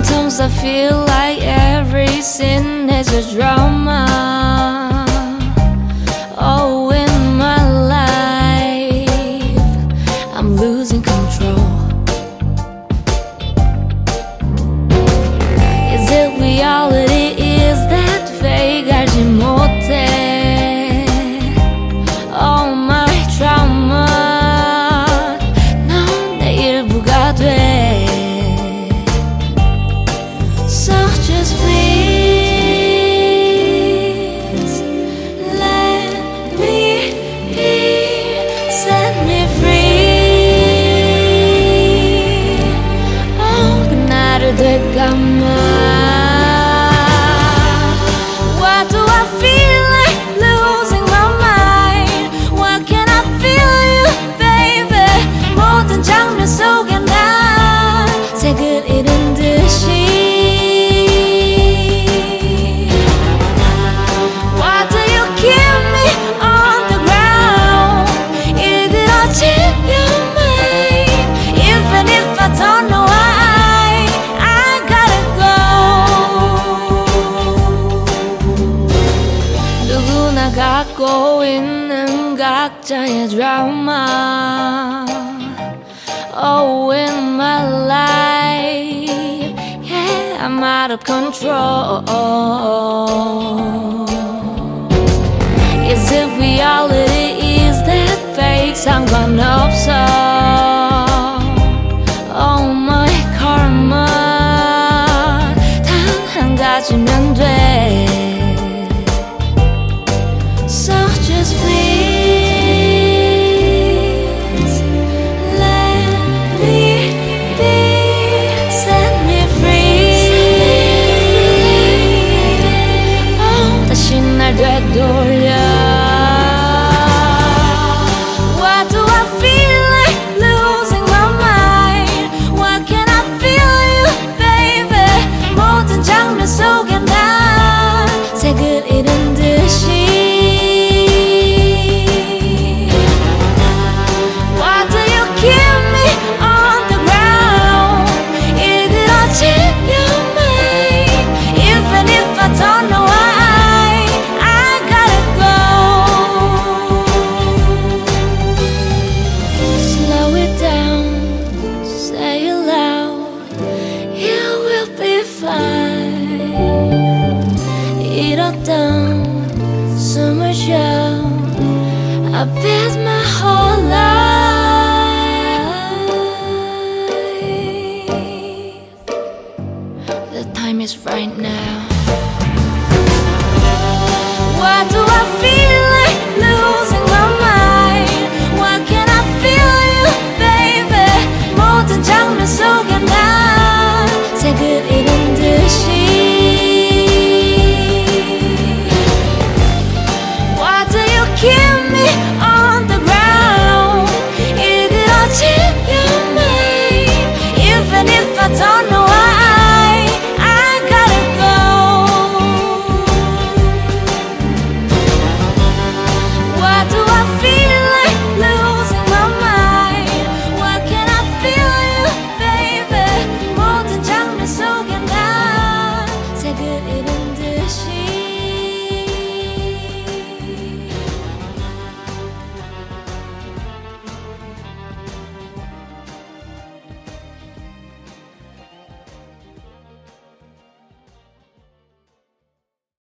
Sometimes I feel like every sin is a drama. Oh, in my life I'm losing control. Is it reality? Is that fake? 알지 못해. Oh, my trauma 넌 내 일부가 돼. So just please let me be, set me free. Oh, 그날을 될까만. Why do I feel like losing my mind? Why can't I feel you, baby? 모든 장면 속에 난 색을 잃은 듯이. 갖고 있는 각자의 드라마. Oh, in my life, yeah, I'm out of control. Is it reality? Is that fake? 상관없어. Oh, my karma 단 한 가지면 돼. So just please let me be, set me free. Oh, 다시 날 되돌려. Why do I feel like losing my mind? Why can't I feel you, baby? 모든 장면 속에 난 색을 잃은 듯이. 잃었던 숨을 쉬어. I bet my whole life. The time is right now. Why do I feel like losing my mind? Why can't I feel you, baby? 모든 장면 속에 난 색을 잃은 듯이. Keep me on the ground. 일그러진 your mind. Even if I don't know why, I gotta go. Why do I feel like losing my mind? Why can't I feel you, baby? 모든 장면 속에 난 색을 잃은 듯이.